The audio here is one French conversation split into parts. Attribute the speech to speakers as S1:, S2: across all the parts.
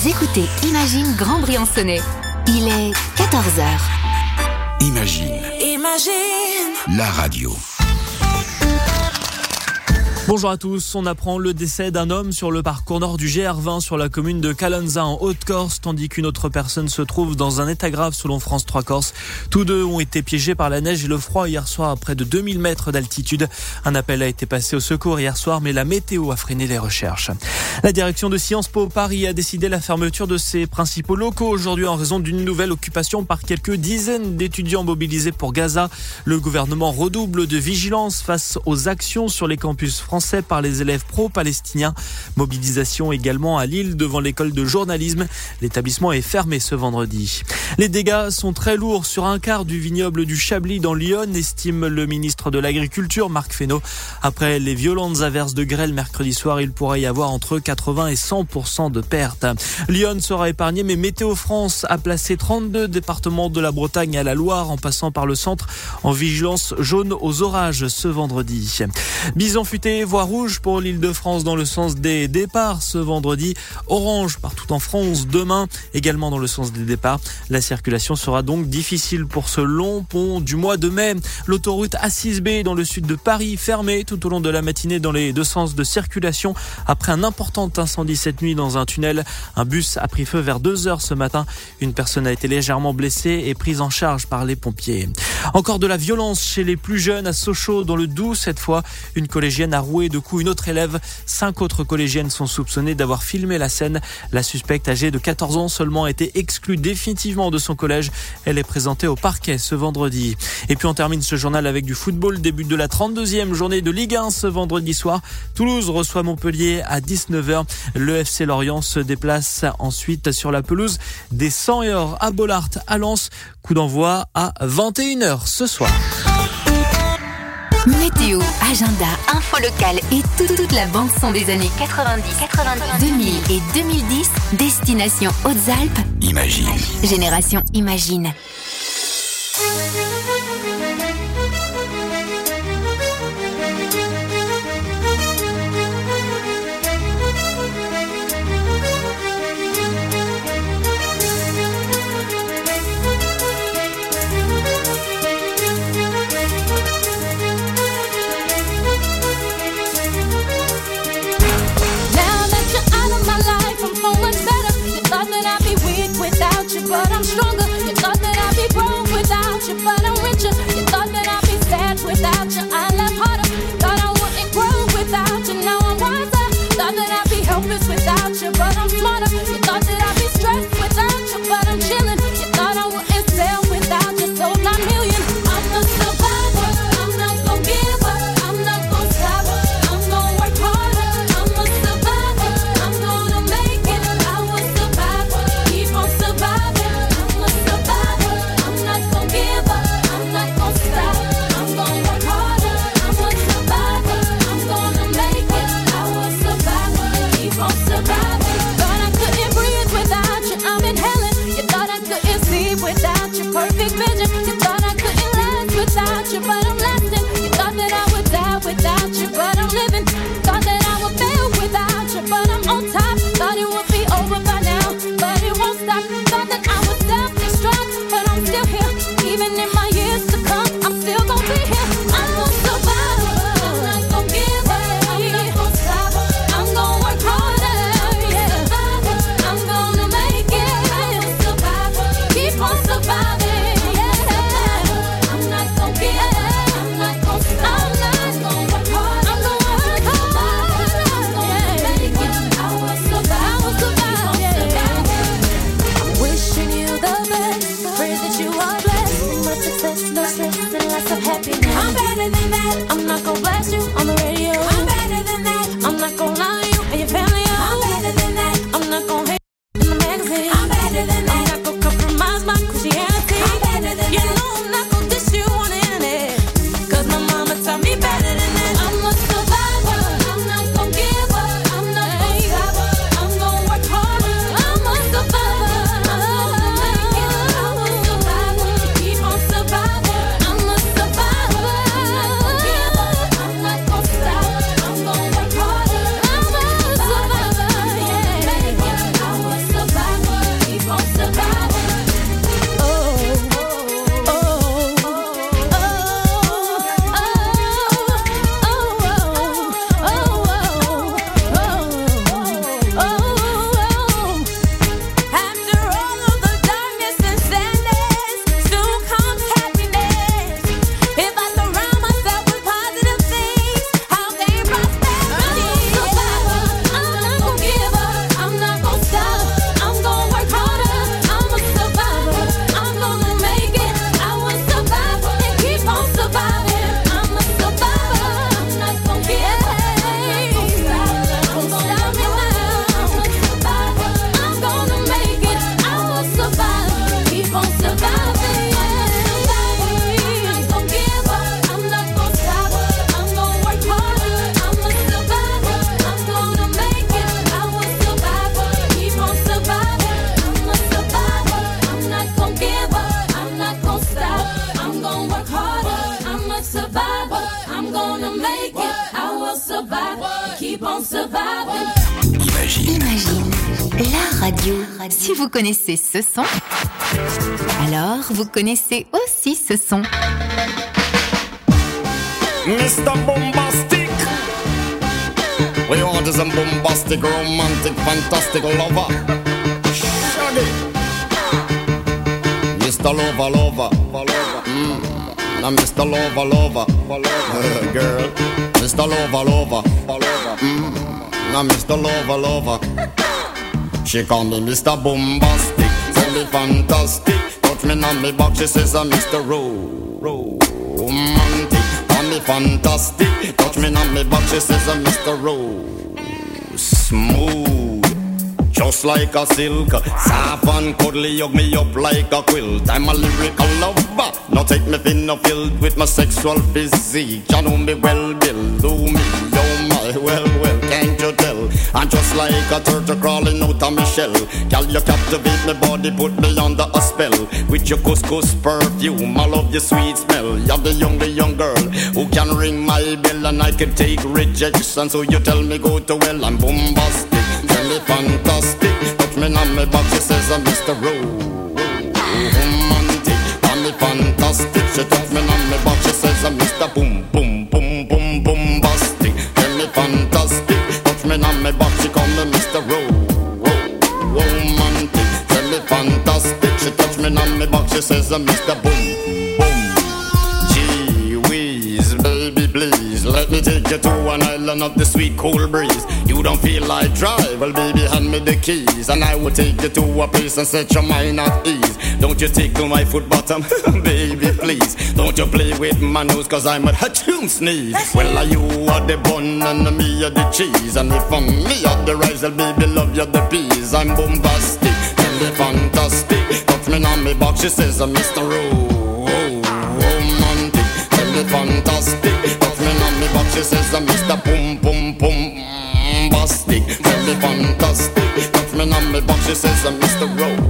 S1: Vous écoutez Imagine Grand Briançonnais. Il est 14h.
S2: Imagine. La radio.
S3: Bonjour à tous, on apprend le décès d'un homme sur le parcours nord du GR20 sur la commune de Calanza en Haute-Corse, tandis qu'une autre personne se trouve dans un état grave selon France 3 Corse. Tous deux ont été piégés par la neige et le froid hier soir à près de 2000 mètres d'altitude. Un appel a été passé au secours hier soir, mais la météo a freiné les recherches. La direction de Sciences Po Paris a décidé la fermeture de ses principaux locaux aujourd'hui en raison d'une nouvelle occupation par quelques dizaines d'étudiants mobilisés pour Gaza. Le gouvernement redouble de vigilance face aux actions sur les campus français par les élèves pro-palestiniens. Mobilisation également à Lille devant l'école de journalisme. L'établissement est fermé ce vendredi. Les dégâts sont très lourds sur un quart du vignoble du Chablis dans l'Yonne, estime le ministre de l'Agriculture, Marc Fesneau. Après les violentes averses de grêle mercredi soir, il pourrait y avoir entre 80 et 100% de pertes. Lyon sera épargné, mais Météo France a placé 32 départements de la Bretagne à la Loire, en passant par le centre, en vigilance jaune aux orages ce vendredi. Bison futé, voie rouge pour l'Île-de-France dans le sens des départs ce vendredi. Orange partout en France demain, également dans le sens des départs. La circulation sera donc difficile pour ce long pont du mois de mai. L'autoroute A6B dans le sud de Paris fermée tout au long de la matinée dans les deux sens de circulation après un important incendie cette nuit dans un tunnel. Un bus a pris feu vers 2h ce matin. Une personne a été légèrement blessée et prise en charge par les pompiers. Encore de la violence chez les plus jeunes à Sochaux dans le Doubs cette fois. Une collégienne a roué de coups une autre élève. 5 autres collégiennes sont soupçonnées d'avoir filmé la scène. La suspecte âgée de 14 ans seulement a été exclue définitivement de son collège. Elle est présentée au parquet ce vendredi. Et puis on termine ce journal avec du football. Début de la 32e journée de Ligue 1 ce vendredi soir. Toulouse reçoit Montpellier à 19h. Le FC Lorient se déplace ensuite sur la pelouse des 100 et or à Bollaert à Lens. Coup d'envoi à 21h ce soir.
S1: Météo, agenda, info locale et toute la bande son des années 90, 2000 et 2010. Destination Hautes-Alpes.
S2: Imagine.
S1: Génération Imagine.
S4: But I'm stronger. You thought that I'd
S1: keep on surviving. Imagine, la radio. Si vous connaissez ce son, alors vous connaissez aussi ce son.
S4: Mr. Bombastic, we want is a bombastic, romantic, fantastic lover. Shaggy, Mr. Lover. Now Mr. Lover, girl. Mr. Lover, now Mr. Lover. She call me Mr. Bombastic, tell me fantastic. Touch me on me back, she says I'm Mr. Romantic. Call me fantastic, touch me on me back, she says I'm Mr. Smooth, just like a silk, soft and cuddly, hug me up like a quilt. I'm a lyrical lover, now take me thin or filled with my sexual physique. You know me well, Bill, do me, oh my, well, can't you tell? I'm just like a turtle crawling out of my shell. Girl, you captivate my body, put me under a spell. With your couscous perfume, I love your sweet smell. You're the young girl who can ring my bell, and I can take rejection. So you tell me go to hell, I'm bombastic, tell me fantastic. Touch me on my back, she says I'm Mr. Romantic. Tell me fantastic, she touch me on my back, she says I'm Mr. Bombastic. Tell me fantastic, touch me on my back, she call me Mr. Romantic. Tell me fantastic, she touch me on my back, she says I'm Mr. Gee whiz, baby please, let me take you to an island of the sweet cool breeze. You don't feel like drive, well baby hand me the keys, and I will take you to a place and set your mind at ease. Don't you tickle my foot bottom, baby please. Don't you play with my nose, cause I'm a hatchoon sneeze. Well you are the bun and me are the cheese, and if I'm me are the rice, well baby love you the peas. I'm bombastic, tell me fantastic. Touch me on me back, she says I'm Mr. Romantic. Tell me fantastic, touch me on me back, she says I'm Mr. Bombastic. Tell me fantastic, touch me on me back, she says I'm Mr.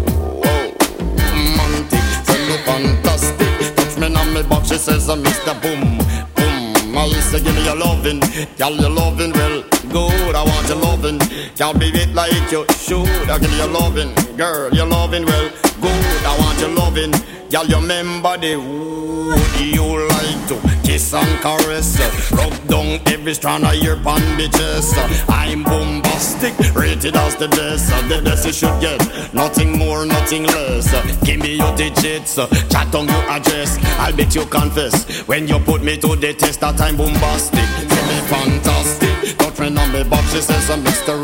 S4: Romantic. Tell me fantastic, touch me on me back, she says I'm Mr. Boom. I used to give me your loving, girl, your loving well good. I want your loving, can't be it like you should. I give you your loving, girl, your loving well good. I want your loving, girl, you remember the wood you like to kiss and caress, rub down every strand of your bandages. I'm bombastic, rated as the best you should get, nothing more, nothing less. Give me your digits, chat on your address, I'll bet you confess when you put me to the test that I'm bombastic. Tell me fantastic, touch me on me back, she says I'm Mr.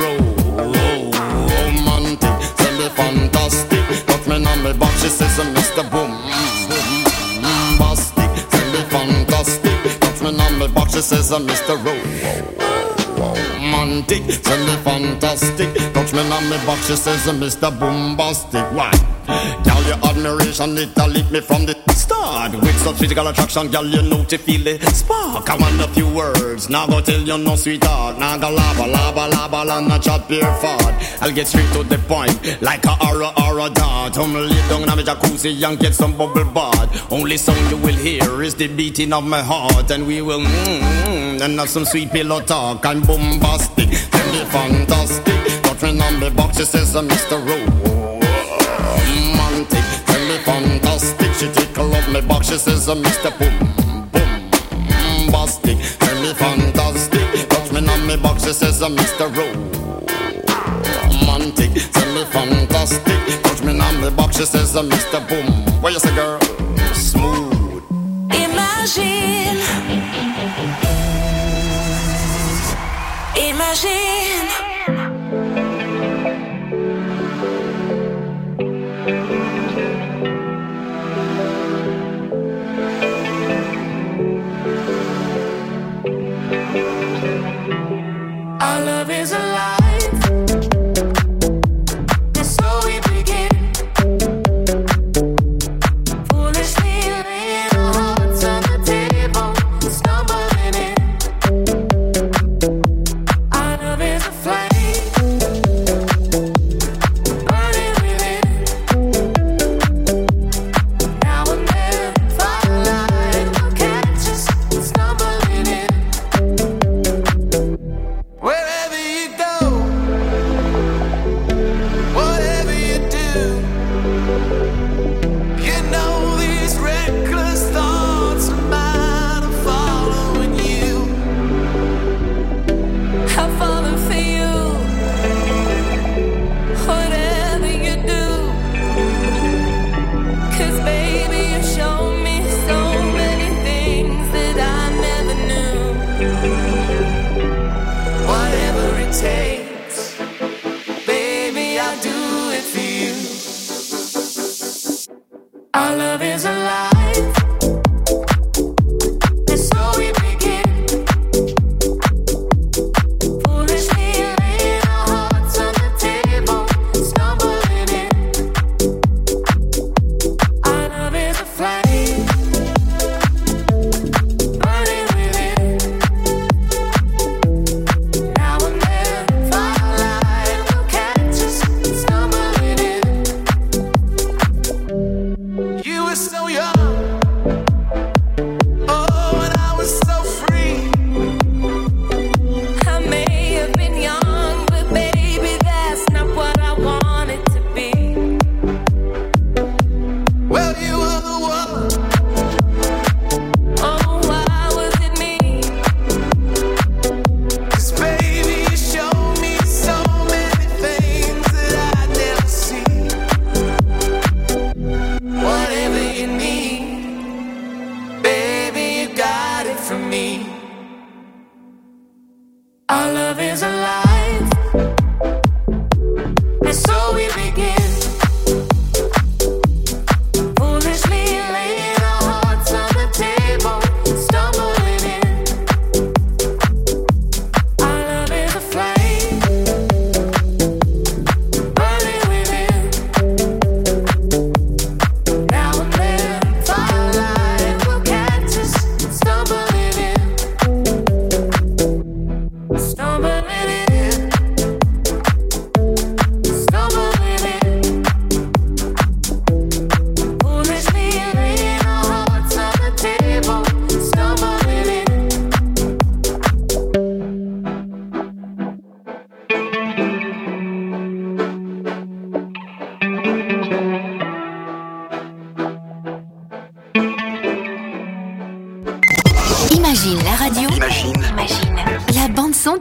S4: Romantic. Tell me fantastic, touch me on me back, she says I'm Mr. Bombastic. Tell me fantastic, touch me on me back, she says I'm Mr. Romantic. Tell me fantastic, touch me on me back, she says I'm Mr. Bombastic. Why? Girl, your admiration, it'll lead me from the start. With such physical attraction, girl, you know to feel the spark. I want a few words, now go tell you no sweetheart. Now go laba, and not chat pure fart. I'll get straight to the point, like a aura dart. Lay down in my jacuzzi and get some bubble bath. Only song you will hear is the beating of my heart, and we will and have some sweet pillow talk. I'm bombastic, tell me fantastic. Touch me on me box, she says I'm Mr. Romantic. Tell me fantastic, she tickle up me back, she says I'm Mr. Bombastic. Tell me fantastic, touch me on me back, she says I'm Mr. Romantic. Tell me fantastic, touch me on me back, she says I'm Mr. Boom. What you say, girl? Smooth.
S5: Imagine. Our love is alive. Our love is a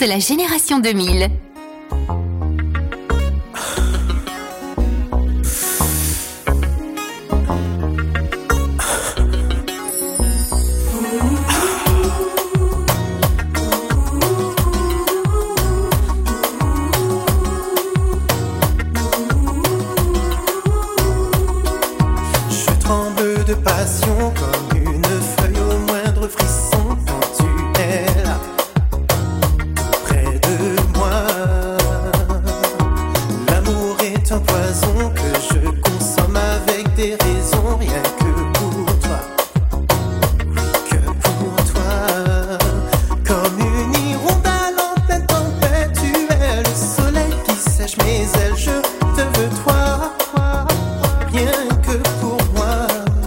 S1: de la génération 2000.
S6: De passion comme une feuille au moindre frisson quand tu es là près de moi. L'amour est un poison que je consomme avec des raisons, rien que pour toi, que pour toi. Comme une hirondelle en pleine tempête, tu es le soleil qui sèche mes ailes. Je te veux toi, rien que pour moi.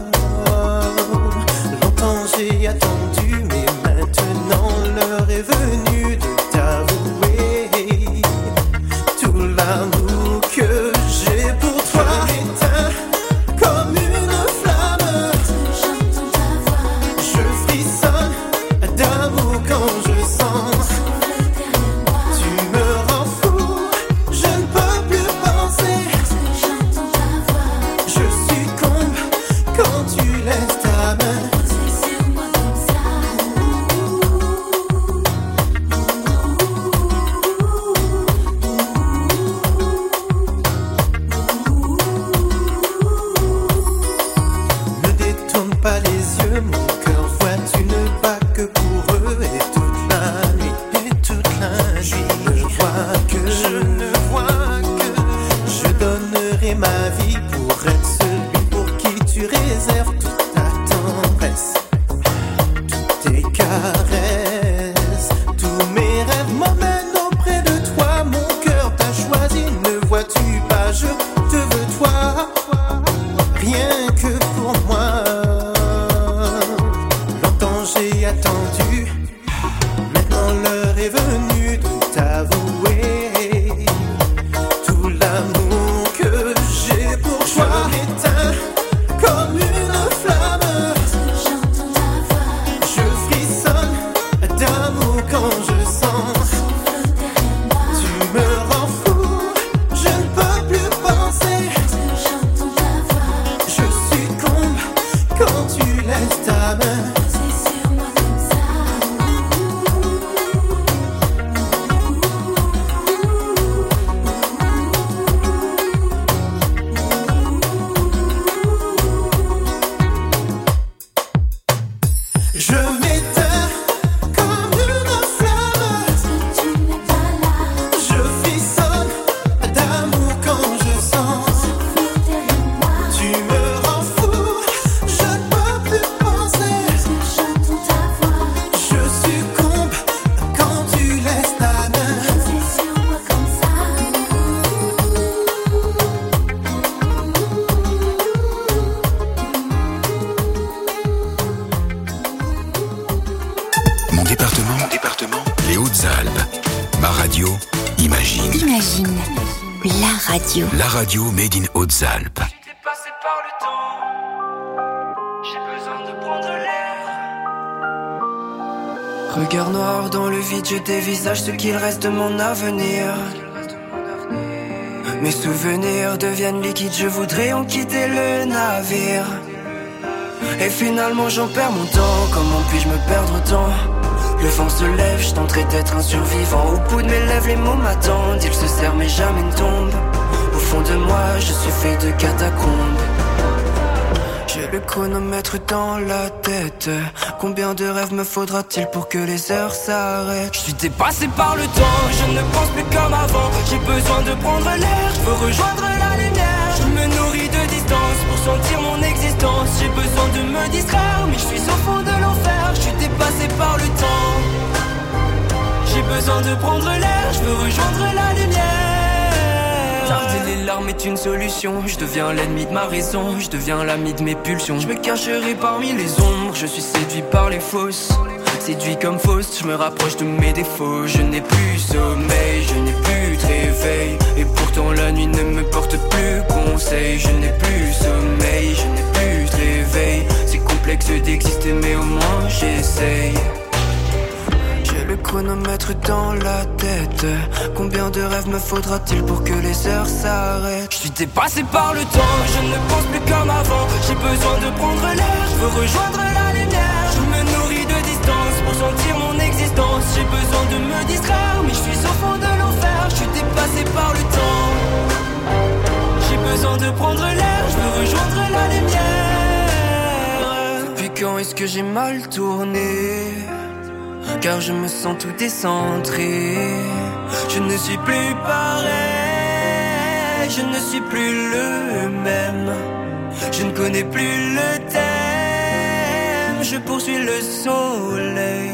S6: J'ai attendu, mais maintenant l'heure est venue de t'avouer tout l'amour que j'ai pour toi. Éteint comme une flamme, j'entends ta voix, je frissonne d'amour quand je sens. Tu me rends fou, je ne peux plus penser. J'entends ta voix, je succombe quand tu laisses ta main. Pas les yeux, mon cœur voit, tu ne bats que pour eux. Et toute la nuit, je ne vois que je donnerai ma vie pour être celui pour qui tu réserves toute ta tendresse, toutes tes caresses. Tous mes rêves m'emmènent auprès de toi, mon cœur t'a choisi, ne vois-tu pas, je te veux toi, rien que pour moi. J'ai attendu, maintenant l'heure est venue de t'avouer tout l'amour que j'ai pour toi. Éteint comme une flamme, j'entends ta voix, je frissonne d'amour quand je sens. Tu me rends fou, je ne peux plus penser. J'entends ta voix, je succombe quand tu laisses ta main.
S2: Les Hautes-Alpes. Ma radio, Imagine.
S1: Imagine, la radio.
S2: La radio made in Hautes-Alpes.
S5: J'étais passé par le temps, j'ai besoin de prendre l'air. Regard noir dans le vide, je dévisage ce qu'il reste de mon avenir. Mes souvenirs deviennent liquides, je voudrais en quitter le navire. Et finalement j'en perds mon temps, comment puis-je me perdre autant? Le vent se lève, je tenterai d'être un survivant. Au bout de mes lèvres, les mots m'attendent. Ils se serrent mais jamais ne tombent. Au fond de moi, je suis fait de catacombes. J'ai le chronomètre dans la tête. Combien de rêves me faudra-t-il pour que les heures s'arrêtent? Je suis dépassé par le temps, je ne pense plus comme avant. J'ai besoin de prendre l'air, je veux rejoindre la lumière. Je me nourris de distance pour sentir mon existence. J'ai besoin de me distraire, mais je suis au fond de l'enfer. Je suis dépassé par le temps. J'ai besoin de prendre l'air, je veux rejoindre la lumière. Garder les larmes est une solution. Je deviens l'ennemi de ma raison, je deviens l'ami de mes pulsions. Je me cacherai parmi les ombres, je suis séduit par les fausses. Séduit comme fausse, je me rapproche de mes défauts. Je n'ai plus sommeil, je n'ai plus de réveil. Et pourtant la nuit ne me porte plus conseil. Je n'ai plus sommeil, je n'ai plus de réveil. C'est complexe d'exister mais au moins j'essaye. J'ai le chronomètre mettre dans la tête. Combien de rêves me faudra-t-il pour que les heures s'arrêtent? Je suis dépassé par le temps, je ne pense plus comme avant. J'ai besoin de prendre l'air, je veux rejoindre la lumière. Je me nourris de distance pour sentir mon existence. J'ai besoin de me distraire, mais je suis au fond de l'enfer. Je suis dépassé par le temps. J'ai besoin de prendre l'air, je veux rejoindre la lumière. Depuis quand est-ce que j'ai mal tourné? Car je me sens tout décentré. Je ne suis plus pareil, je ne suis plus le même. Je ne connais plus le thème, je poursuis le soleil.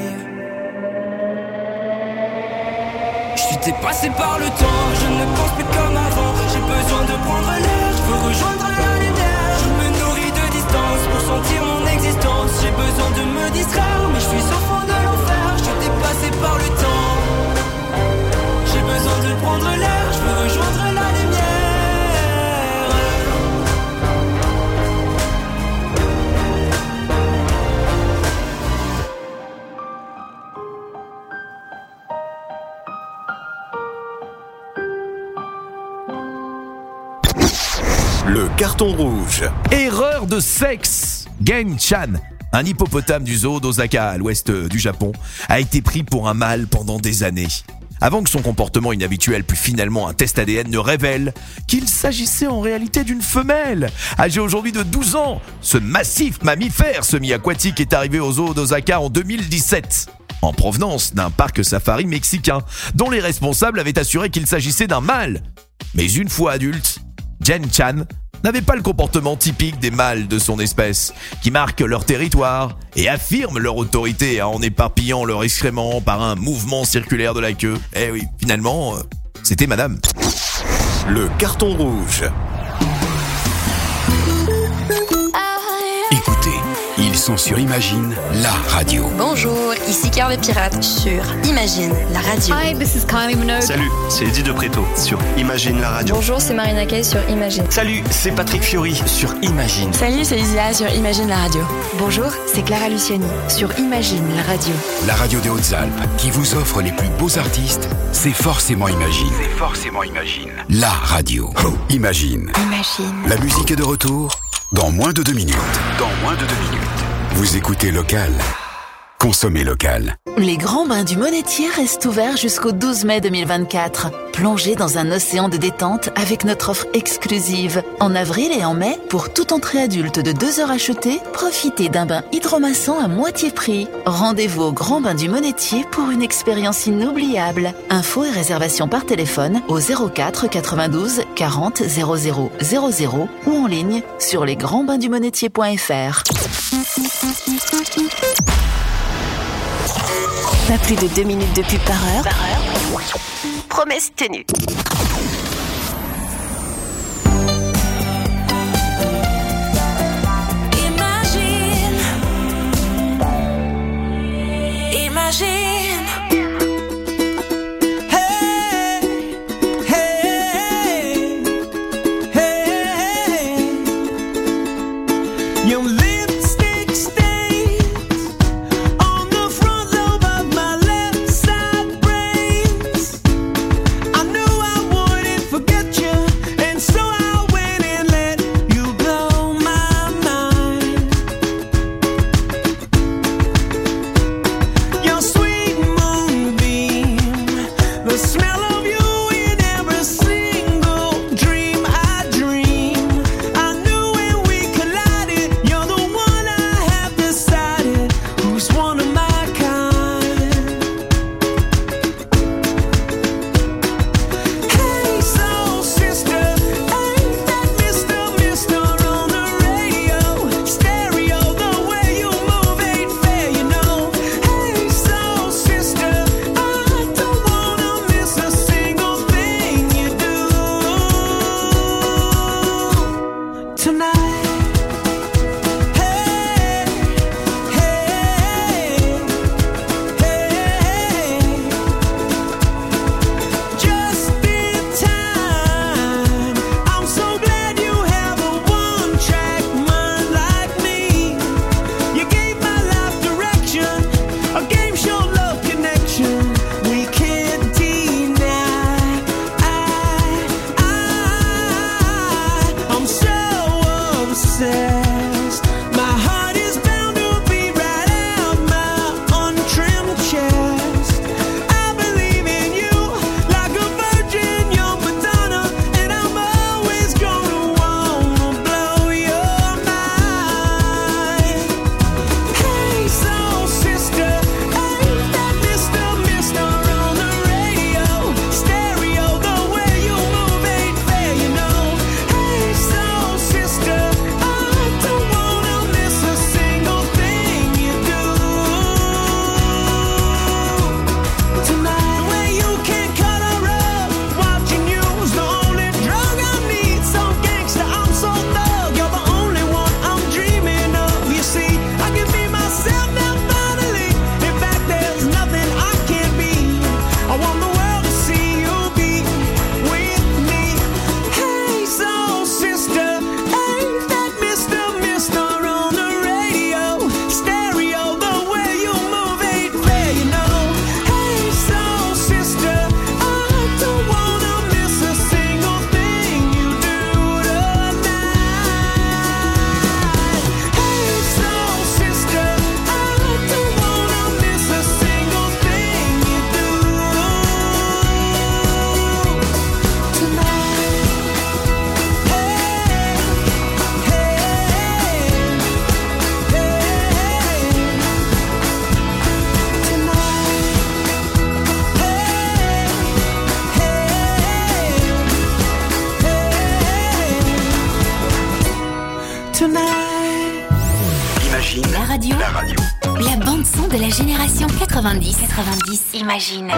S5: Je suis dépassé par le temps, je ne pense plus comme avant. J'ai besoin de prendre l'air, je veux rejoindre la lumière. Je me nourris de distance pour sentir mon existence. J'ai besoin de me distraire, mais je suis au fond de l'enfer. Je suis dépassé par le temps. J'ai besoin de prendre l'air, je veux rejoindre la lumière.
S7: Le carton rouge. Erreur de sexe. Gen Chan, un hippopotame du zoo d'Osaka à l'ouest du Japon, a été pris pour un mâle pendant des années. Avant que son comportement inhabituel puis finalement un test ADN ne révèle qu'il s'agissait en réalité d'une femelle. Âgée aujourd'hui de 12 ans, ce massif mammifère semi-aquatique est arrivé au zoo d'Osaka en 2017. En provenance d'un parc safari mexicain, dont les responsables avaient assuré qu'il s'agissait d'un mâle. Mais une fois adulte, Gen Chan n'avait pas le comportement typique des mâles de son espèce, qui marquent leur territoire et affirment leur autorité en éparpillant leur excrément par un mouvement circulaire de la queue. Eh oui, finalement, c'était madame. Le carton rouge.
S2: Écoutez, ils sont sur Imagine, la radio.
S8: Bonjour, ici Carl le Pirate sur Imagine, la radio.
S9: Hi, this is Kylie Minogue.
S10: Salut, c'est Eddie de Préto sur Imagine, la radio.
S8: Bonjour, c'est Marina Kaye sur Imagine.
S10: Salut, c'est Patrick Fiori sur Imagine.
S8: Salut, c'est Isia sur Imagine, la radio.
S11: Bonjour, c'est Clara Luciani sur Imagine, la radio.
S2: La radio des Hautes-Alpes qui vous offre les plus beaux artistes, c'est forcément Imagine. C'est forcément Imagine. La radio. Imagine.
S11: Imagine.
S2: La musique est de retour dans moins de 2 minutes. Vous écoutez Local. Consommez local.
S1: Les grands bains du Monétier restent ouverts jusqu'au 12 mai 2024. Plongez dans un océan de détente avec notre offre exclusive. En avril et en mai, pour toute entrée adulte de 2 heures achetée, profitez d'un bain hydromassant à moitié prix. Rendez-vous au Grand Bain du Monétier pour une expérience inoubliable. Infos et réservations par téléphone au 04 92 40 00 00 ou en ligne sur lesgrandsbainsdumonétier.fr.
S11: Pas plus de 2 minutes de pub par heure. Promesse tenue.
S12: Imagine.
S6: Sweet
S9: radio. La bande son de la génération 90. Imagine.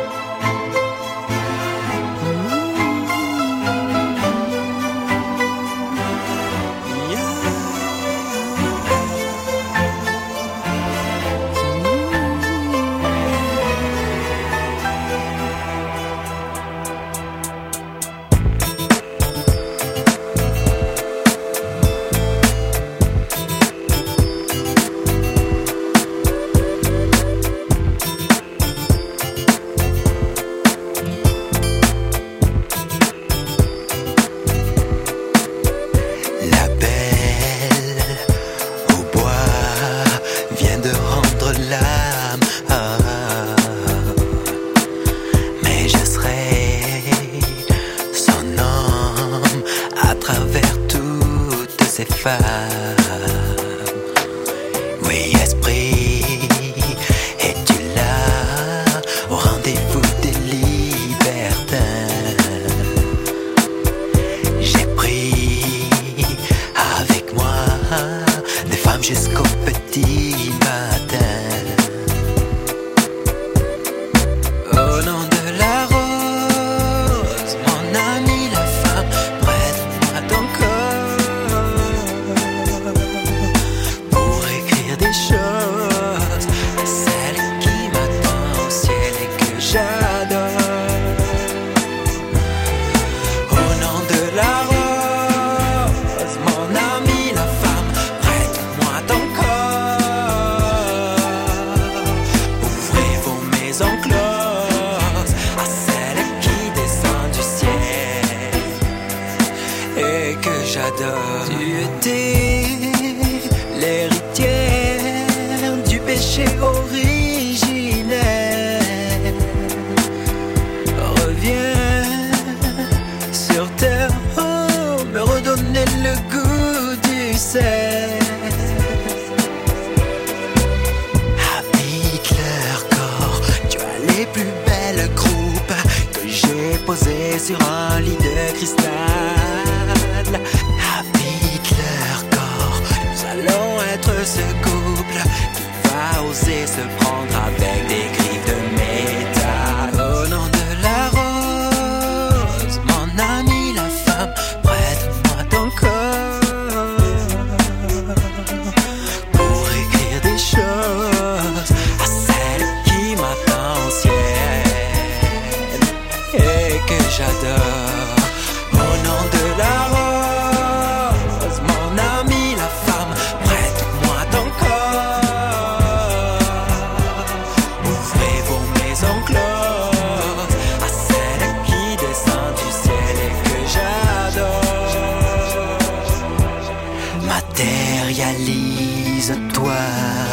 S13: Matérialise-toi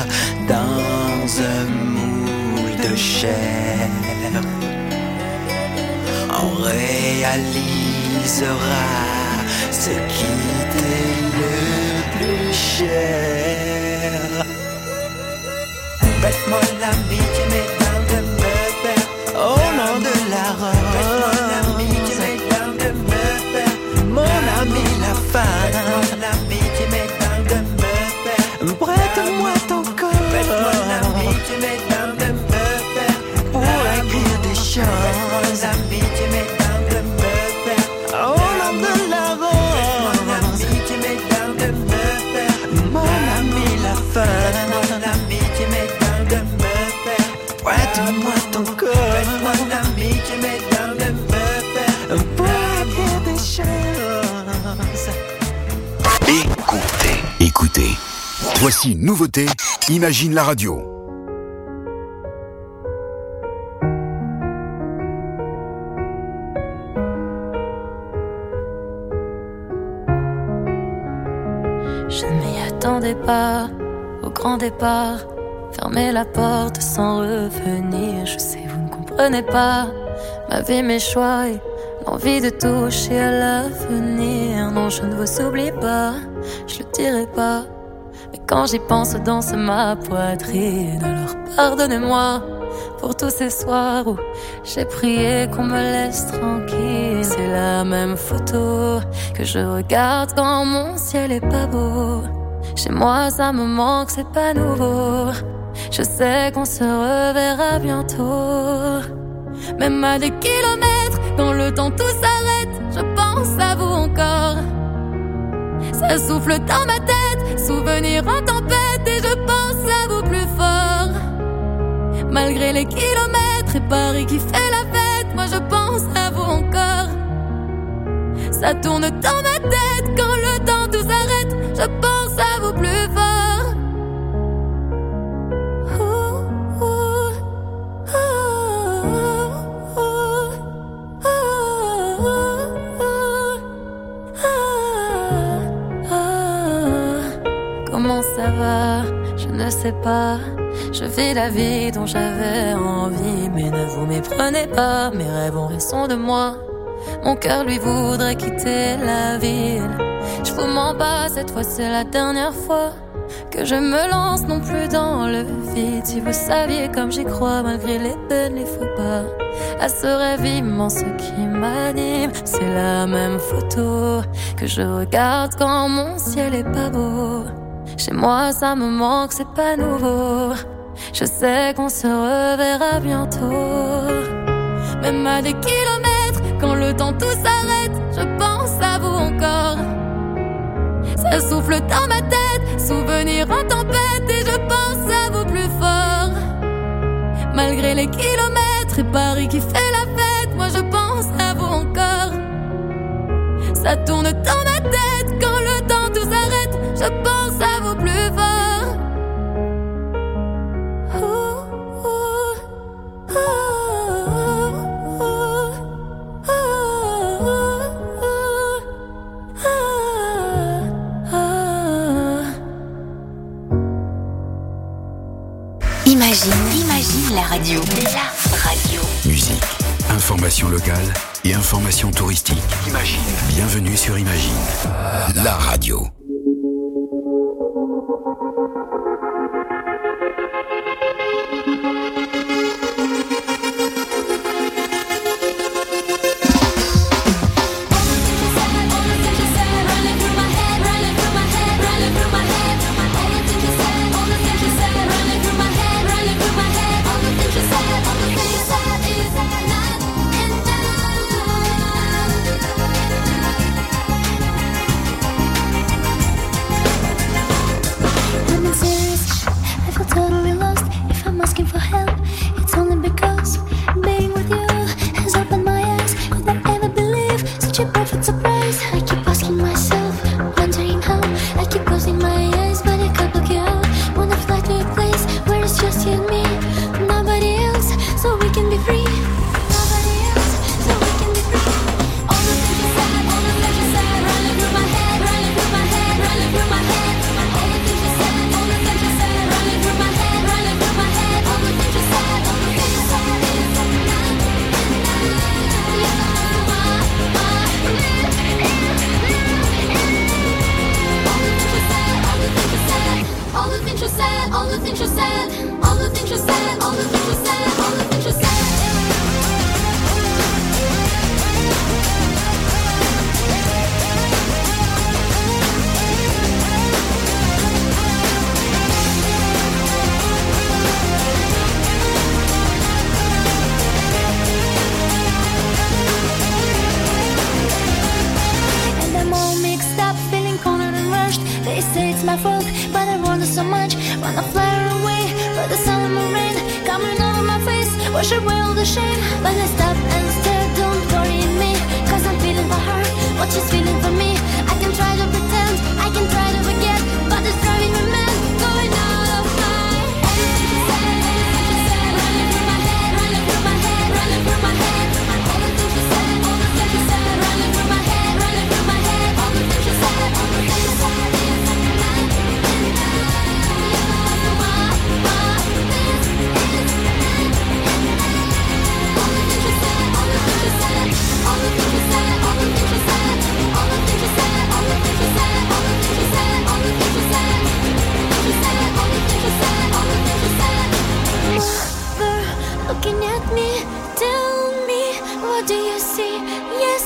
S13: dans un moule de chair. On réalisera ce qui t'est le plus cher. Prête-moi l'amitié, mesdames de me faire au nom de la rose. Prête-moi l'amitié, mesdames de me faire mon ami la femme. Prête-moi l'amitié, mesdames de me faire. Prête-moi ton corps. Prête-moi l'amitié, mesdames de me faire pour écrire des chants. Prête-moi l'amitié, mesdames de me faire au nom de la rose. Prête-moi l'amitié, mesdames de me faire mon ami la femme. Prête-moi l'amitié, mesdames de me faire. Prête-moi ton corps. Prête-moi l'amitié, mesdames de me faire pour écrire des choses.
S2: Écoutez. Voici une nouveauté, Imagine la radio.
S14: Je ne m'y attendais pas au grand départ. Fermer la porte sans revenir. Je sais, vous ne comprenez pas ma vie, mes choix et l'envie de toucher à l'avenir. Non, je ne vous oublie pas, je le dirai pas. Mais quand j'y pense, danse ma poitrine. Alors pardonnez-moi pour tous ces soirs où j'ai prié qu'on me laisse tranquille. C'est la même photo que je regarde quand mon ciel est pas beau. Chez moi ça me manque, c'est pas nouveau. Je sais qu'on se reverra bientôt. Même à des kilomètres, quand le temps tout s'arrête, je pense à vous encore. Ça souffle dans ma tête, souvenir en tempête, et je pense à vous plus fort. Malgré les kilomètres et Paris qui fait la fête, moi je pense à vous encore. Ça tourne dans ma tête, quand le temps tout s'arrête, je pense à vous plus fort. Comment ça va? Je ne sais pas. Je vis la vie dont j'avais envie, mais ne vous méprenez pas, mes rêves ont raison de moi. Mon cœur lui voudrait quitter la ville. Je vous mens pas, cette fois c'est la dernière fois que je me lance non plus dans le vide. Si vous saviez comme j'y crois, malgré les peines, les faux pas, à ce rêve immense qui m'anime. C'est la même photo que je regarde quand mon ciel est pas beau. Chez moi ça me manque, c'est pas nouveau. Je sais qu'on se reverra bientôt. Même à des kilomètres, quand le temps tout s'arrête, je pense à vous encore. Ça souffle dans ma tête, souvenir en tempête, et je pense à vous plus fort. Malgré les kilomètres et Paris qui fait la fête, moi je pense à vous encore. Ça tourne dans ma tête, quand le temps tout s'arrête, je pense à vous plus fort.
S9: Imagine la radio. La radio.
S2: Musique, information locale et information touristique. Imagine. Bienvenue sur Imagine, la radio.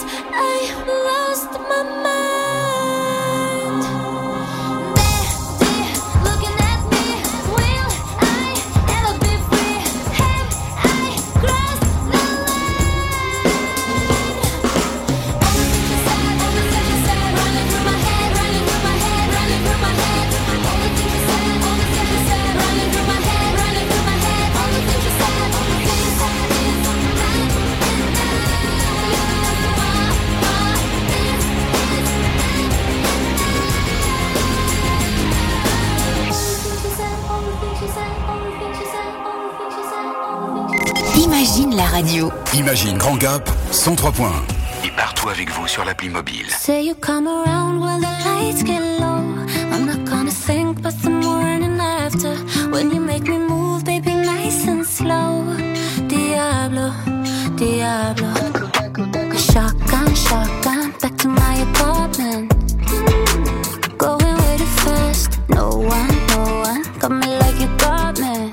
S14: I lost my mind.
S9: radio.
S2: Imagine Grand Gap, 103.1. Et partout avec vous sur l'appli mobile.
S14: Say you come around when the lights get low. I'm not gonna think but the morning after. When you make me move, baby, nice and slow. Diablo, Diablo. Shotgun, shotgun, back to my apartment. Going way too fast. No one, got me like you got me.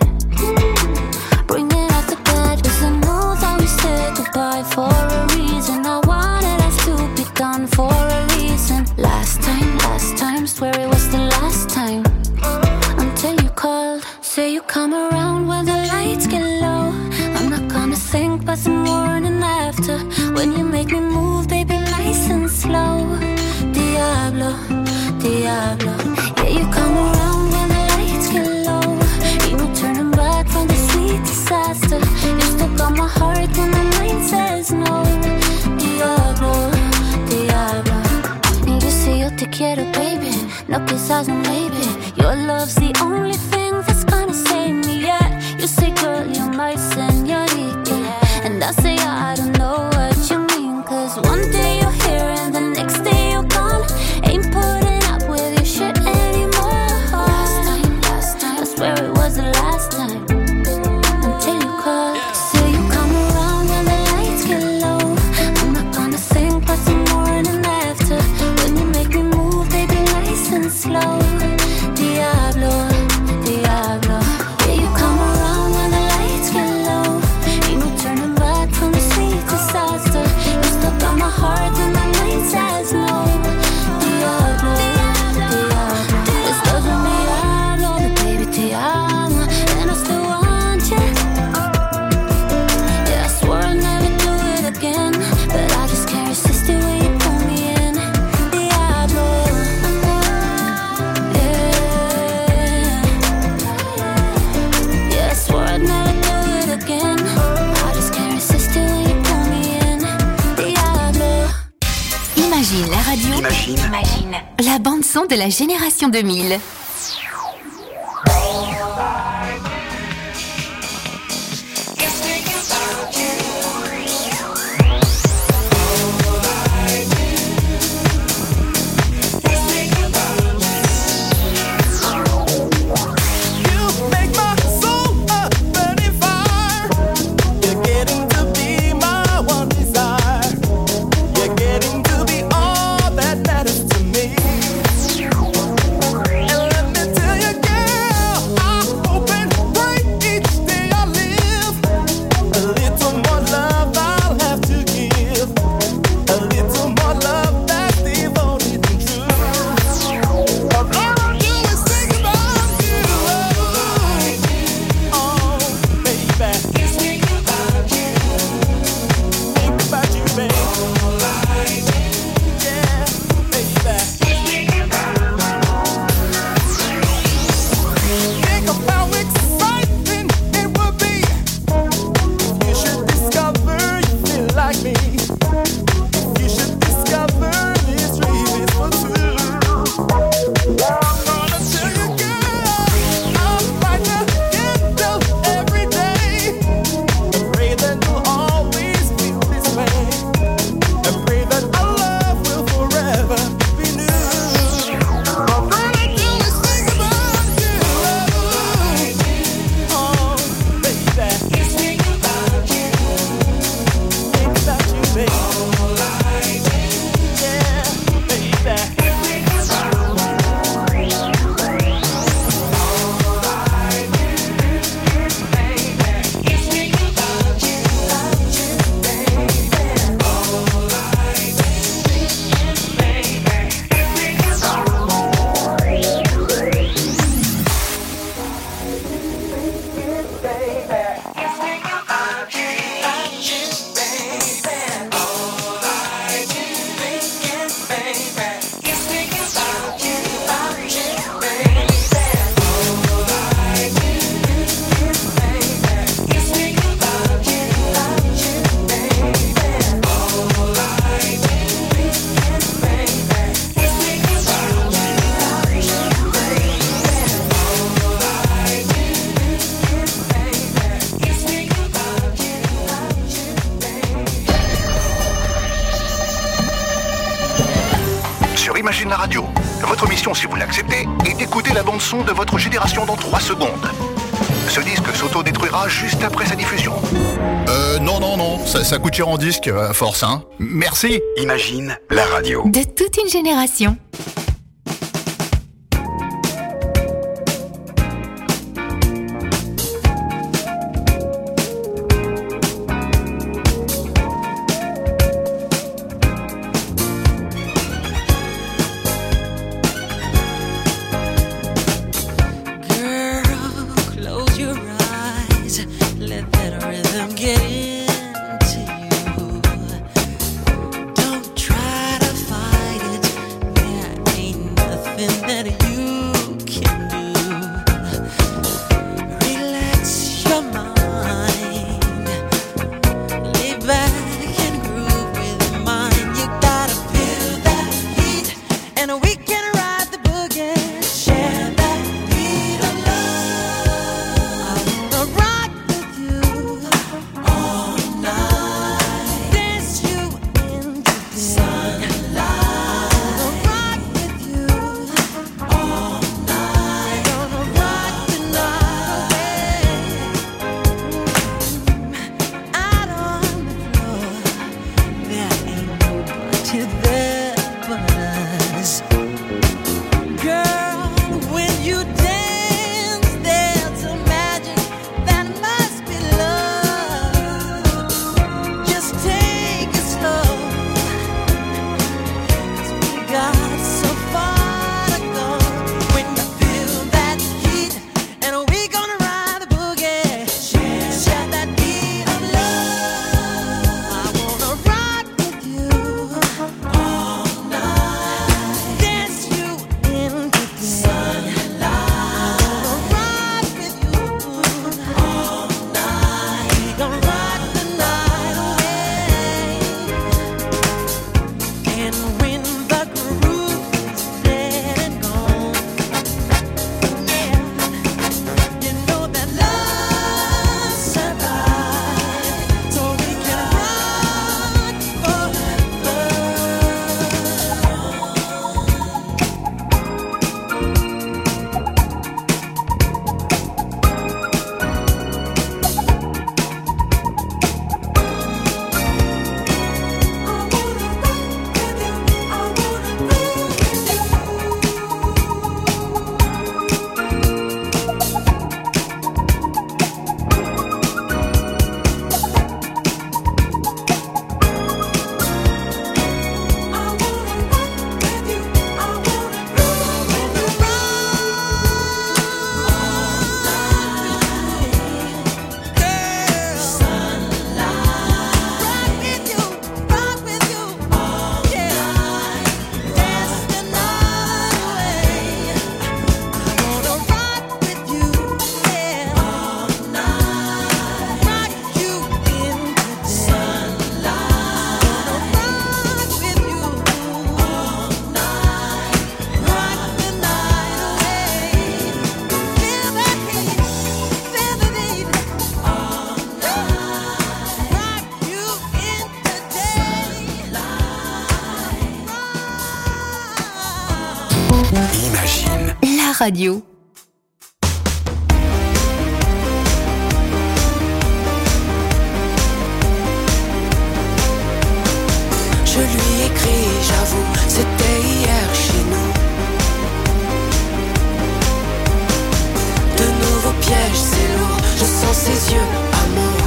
S14: Bringing out the bed, 'cause I know that we said goodbye for a reason. I wanted us to be done for a reason. Last time, swear it was the last time. Until you called, say you come around when the lights get low. I'm not gonna think but the morning after. When you make me move, baby, nice and slow. Diablo, Diablo. Yeah, you come around when the lights get low. Ain't no turning back from the sweet disaster. You still got my heart and my mind says no. Diablo, Diablo. And you say yo te quiero, baby. No quizás, no maybe. Your love's the only thing that's gonna save me, yeah. You say, girl, you're my señorita. And I say, I don't know what you mean. 'Cause one day you're here and the next day you're gone. Ain't putting up with your shit anymore. Last time, I swear it was the last time. Until you call, say you come around when the lights get low. I'm not gonna think but the morning after. When you make me move, baby, nice and slow. Diablo, Diablo. Yeah, you come around when the lights get low. Ain't no turning back from the sweet disaster. You still got my heart and my mind says no. Diablo, Diablo. This doesn't mean I know, but baby, te amo. And I still want you. Yeah, I swore I'd never do it again, but I just can't resist it when you pull me in. Diablo, yeah, I swore I'd never do it again. I just can't resist it when you pull me in. Diablo.
S9: Imagine la radio.
S10: Imagine.
S9: La bande son de la génération 2000.
S6: Getting to be all that matters to me.
S15: sur Imagine la radio. Votre mission, si vous l'acceptez, est d'écouter la bande-son de votre génération dans 3 secondes. Ce disque s'auto-détruira juste après sa diffusion. Non, ça coûte cher en disque, à force, hein. Merci.
S2: Imagine la radio.
S9: De toute une génération.
S16: Radio.
S5: Je lui écris, j'avoue, c'était hier chez nous. De nouveaux pièges, c'est lourd, je sens ses yeux, amour.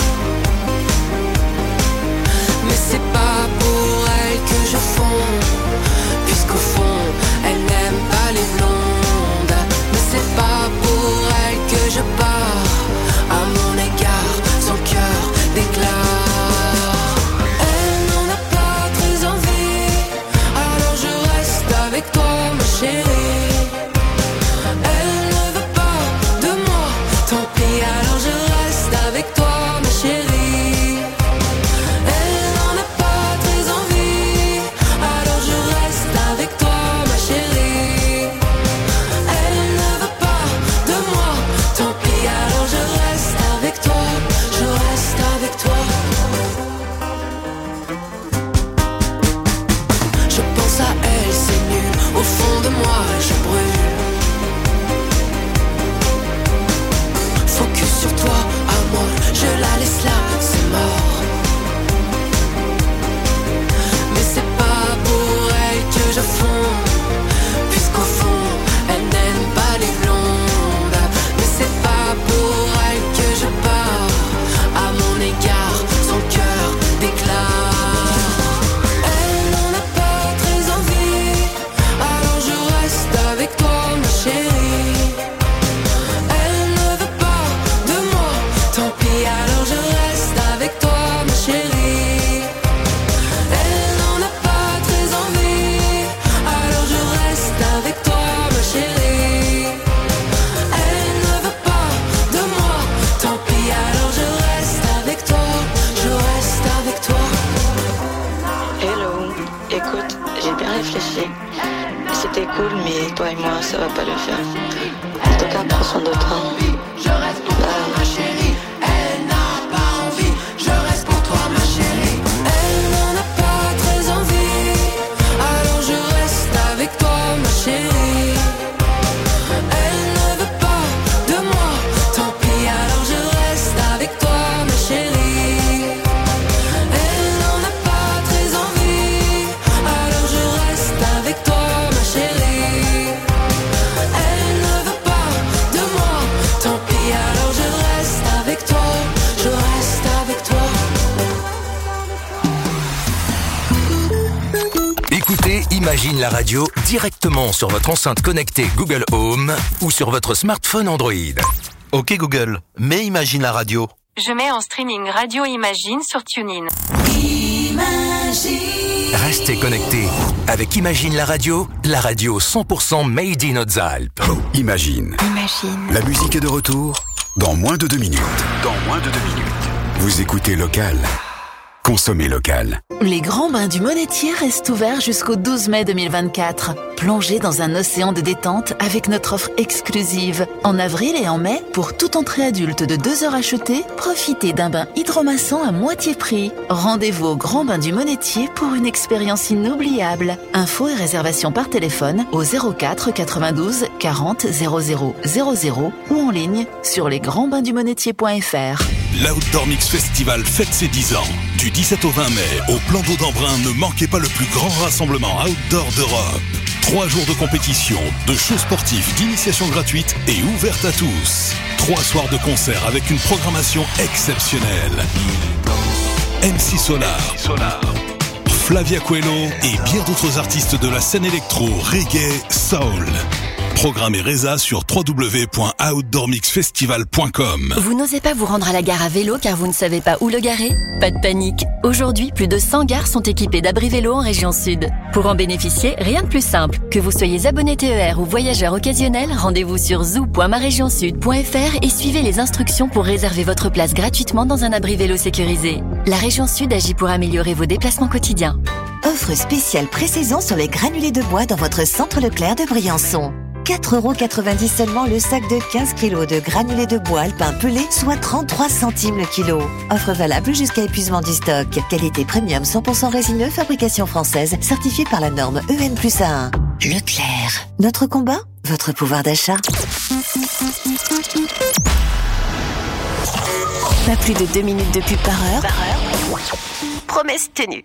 S5: Mais c'est pas pour elle que je fonds, puisqu'au fond, elle n'aime pas les blondes. Mais c'est pas pour elle que je pars, à mon égard, son cœur déclare. Elle n'en a pas très envie, alors je reste avec toi, ma chérie. Elle ne veut pas de moi, tant pis, alors je reste de moi, je brûle. Focus sur toi, à moi, je la laisse là, c'est mort. Mais c'est pas pour elle que je fonds, puisqu'au fond, elle n'aime pas les blondes. Mais c'est pas pour elle que je pars, à mon égard, son cœur déclare. Elle n'en a pas très envie, alors je reste avec toi, ma chérie. Elle ne veut pas de moi, tant pis, alors je reste avec toi, ma chérie. Elle n'en a pas très envie, alors je reste avec toi, ma chérie. Elle ne veut pas de moi, tant pis, alors je reste avec toi, je reste avec toi.
S8: Hello, écoute, j'ai bien réfléchi. C'était cool, mais toi et moi, ça va pas le faire. En tout cas, prends soin de toi.
S5: Je reste pour toi, ma chérie. Elle n'a pas envie, je reste pour toi, ma chérie. Elle n'en a pas très envie, alors je reste avec toi, ma chérie. Elle ne veut pas de moi, tant pis, alors je reste avec toi, ma chérie. Elle n'en a pas très envie, alors je reste avec toi, ma chérie. Elle ne veut pas de moi, tant pis, alors je reste avec toi, je reste avec toi.
S16: Écoutez Imagine la radio directement sur votre enceinte connectée Google Home ou sur votre smartphone Android.
S10: Ok Google, mets Imagine la radio.
S17: Je mets en streaming Radio Imagine sur TuneIn.
S16: Restez connectés avec Imagine la radio 100% made in Hautes-Alpes.
S2: Imagine. La musique est de retour dans moins de 2 minutes. Vous écoutez Local. Consommez local.
S1: Les grands bains du Monetier restent ouverts jusqu'au 12 mai 2024. Plongez dans un océan de détente avec notre offre exclusive. En avril et en mai, pour toute entrée adulte de 2 heures achetée, profitez d'un bain hydromassant à moitié prix. Rendez-vous au Grand Bain du Monetier pour une expérience inoubliable. Infos et réservations par téléphone au 04 92 40 00 00 ou en ligne sur lesgrandsbainsdumonetier.fr.
S18: L'Outdoor Mix Festival fête ses 10 ans. Du 17 au 20 mai, au Plan d'Eau d'Embrun, ne manquez pas le plus grand rassemblement outdoor d'Europe. 3 jours de compétition, de shows sportifs, d'initiation gratuite et ouverte à tous. 3 soirs de concert avec une programmation exceptionnelle. MC Solar, Flavia Coelho et bien d'autres artistes de la scène électro, reggae, soul. Programme et résa sur www.outdoormixfestival.com.
S19: Vous n'osez pas vous rendre à la gare à vélo car vous ne savez pas où le garer? Pas de panique. Aujourd'hui, plus de 100 gares sont équipées d'abris vélo en région sud. Pour en bénéficier, rien de plus simple. Que vous soyez abonné TER ou voyageur occasionnel, rendez-vous sur zoo.maregionsud.fr et suivez les instructions pour réserver votre place gratuitement dans un abri vélo sécurisé. La région sud agit pour améliorer vos déplacements quotidiens.
S20: Offre spéciale pré-saison sur les granulés de bois dans votre centre Leclerc de Briançon. 4,90€ seulement le sac de 15 kg de granulés de bois alpin pelé, soit 33 centimes le kilo. Offre valable jusqu'à épuisement du stock. Qualité premium 100% résineux, fabrication française, certifiée par la norme EN+A1. Leclerc. Notre combat, votre pouvoir d'achat.
S11: Pas plus de 2 minutes de pub par heure. Promesse tenue.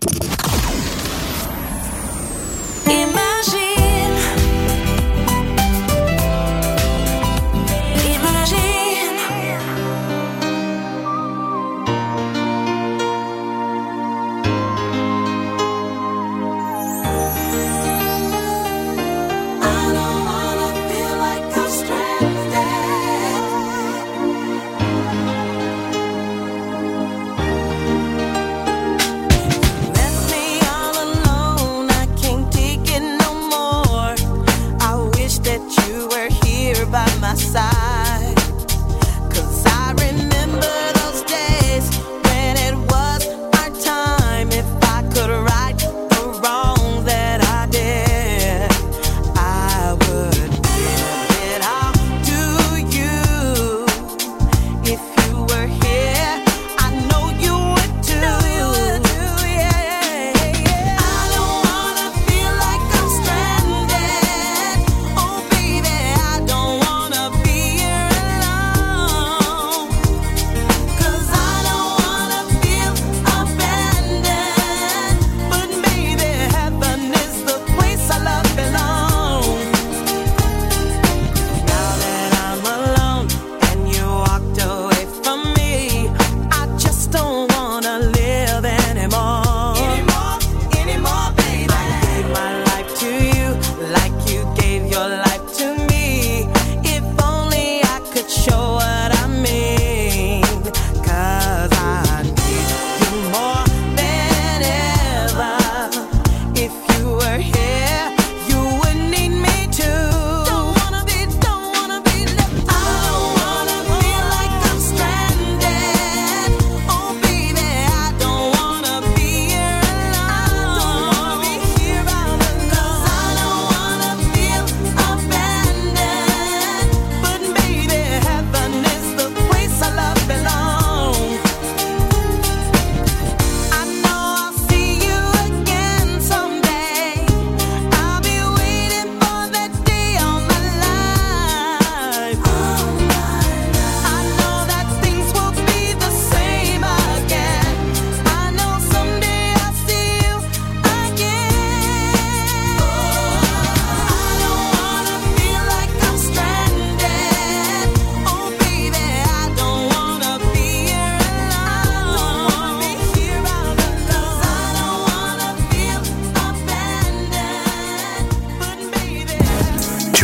S12: Left me on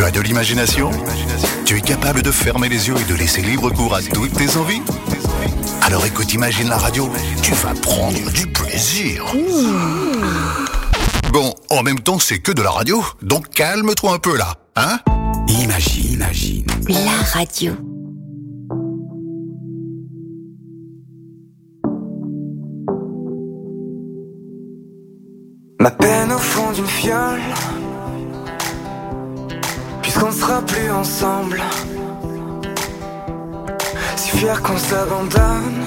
S15: as de l'imagination? Tu es capable de fermer les yeux et de laisser libre cours à toutes tes envies? Alors écoute, Imagine la radio, tu vas prendre du plaisir. Bon, en même temps, c'est que de la radio, donc calme-toi un peu là, hein?
S2: Imagine.
S9: La radio.
S5: Ma peine au fond d'une fiole, puisqu'on ne sera plus ensemble. Si fier qu'on s'abandonne,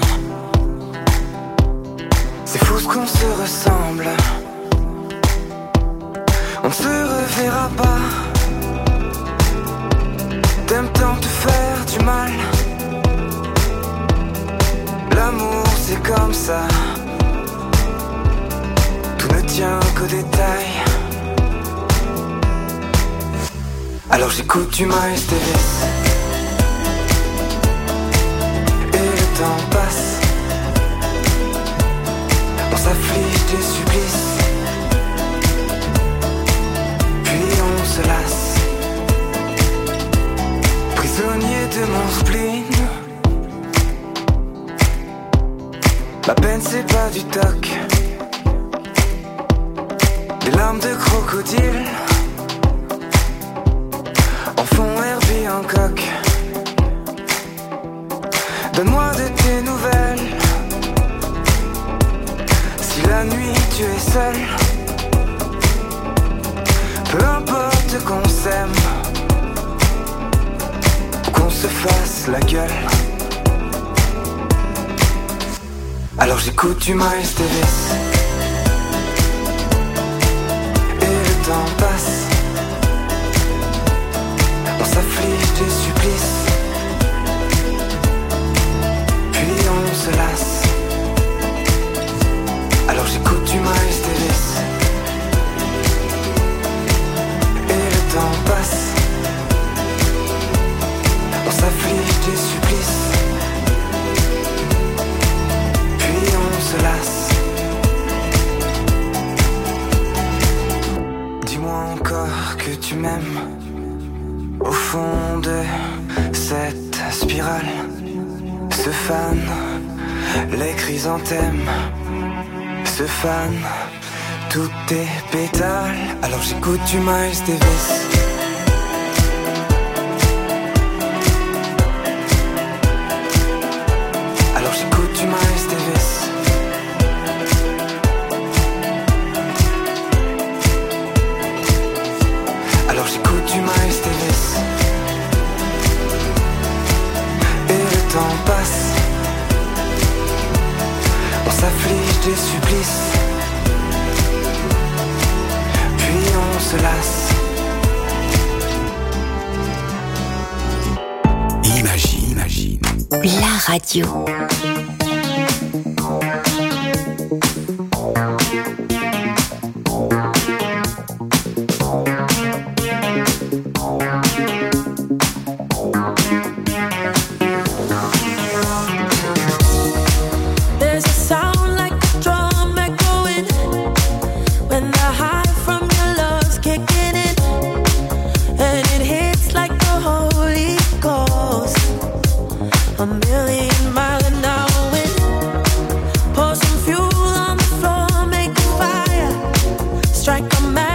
S5: c'est fou ce qu'on se ressemble. On ne se reverra pas. T'aimes tant te faire du mal. L'amour c'est comme ça, tout ne tient qu'aux détails. Alors j'écoute du Miles Davis, et le temps passe. On s'afflige des supplices, puis on se lasse. Prisonnier de mon spleen, ma peine c'est pas du toc, des larmes de crocodile en fond Herbie Hancock. Donne-moi de tes nouvelles, si la nuit tu es seul. Peu importe qu'on s'aime, qu'on se fasse la gueule. Alors j'écoute du Miles Davis, et le temps passe. On s'afflige des supplices, puis on se lasse. Alors j'écoute du Miles Davis, et le temps passe. On s'afflige des supplices, puis on se lasse. Dis-moi encore que tu m'aimes au fond de cette spirale. Se fanent les chrysanthèmes, se fanent tous tes pétales. Alors j'écoute du Miles Davis, alors j'écoute du Miles Davis. Alors j'écoute du Miles Davis, et le temps passe. On s'afflige des supplices, puis on se lasse.
S2: Imagine.
S9: La radio.
S12: There's a sound like a drum echoing when the high from your love's kicking in, and it hits like the Holy Ghost. A million mile an hour wind. Pour some fuel on the floor, make a fire, strike a match.